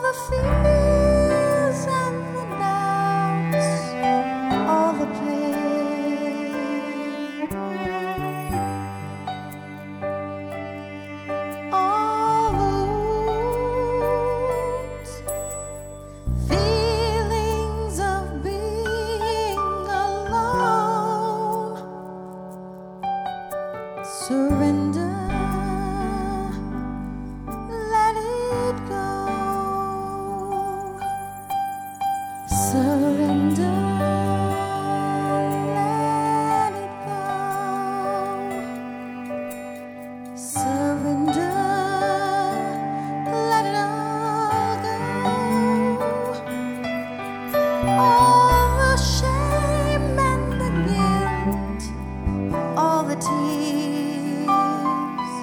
the fears and the doubts, all the pain, all the wounds, feelings of being alone. Surrender. Surrender, let it go. Surrender, let it all go. All the shame and the guilt, all the tears,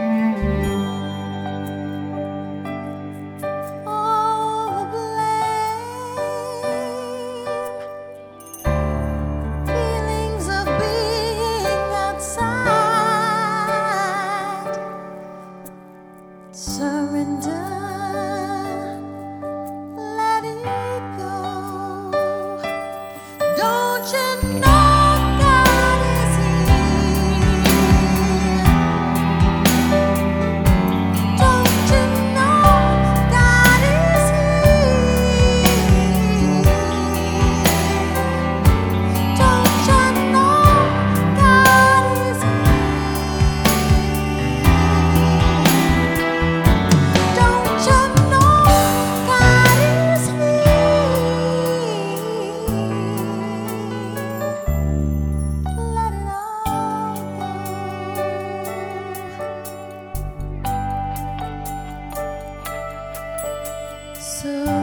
all the blame, feelings of being outside. Surrender, let it go. Don't you know God is here? Don't you know God is here? Don't you know God is here? Don't you know God is here? Let it all go. So